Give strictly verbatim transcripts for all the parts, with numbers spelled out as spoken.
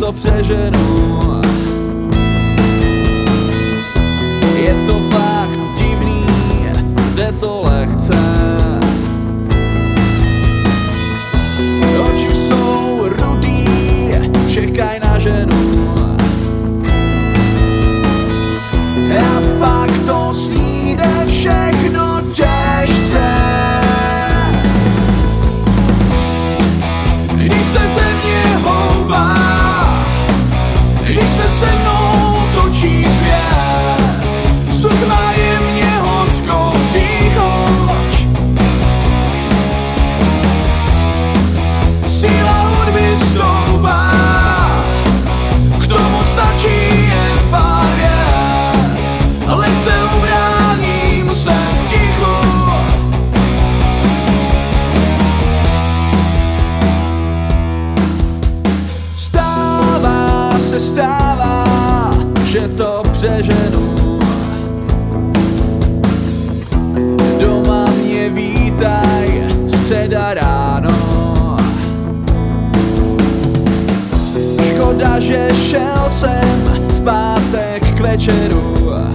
to přeženu. Je to fakt divný, jde to lehce. Oči jsou rudý, čekaj na ženu. A pak to sníde všechno těžce. Když se země houbá, když se se mnou točí svět, vzduch má jemně hořkou příchoď. Síla hudby stoupá, k tomu stačí jen pár vět, lehce ubráním se tichu. Stává se, stává, že to přeženu. Doma mě vítaj, středa ráno. Škoda, že šel jsem v pátek k večeru,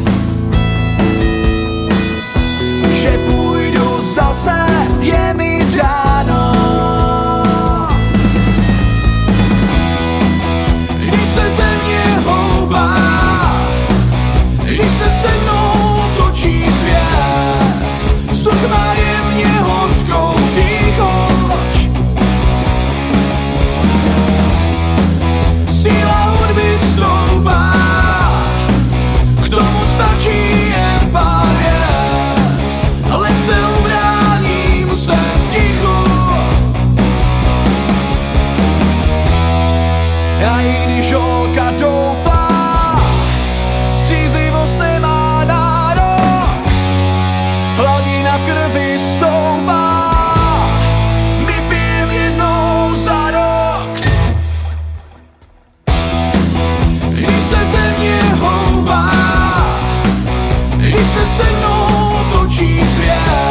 že půjdu zase, je mi dáno. Když se země houbá, když se se mnou točí svět, vzduch má jemně hořkou příchoď. Síla hudby stoupá, k tomu stačí jen pár vět, lehce ubráním se tichu. A i když holka doufá, střízlivost nemá nárok, hladina v krvi stoupá, my pijem jednou za rok. Když se země houbá, když se se mnou točí svět,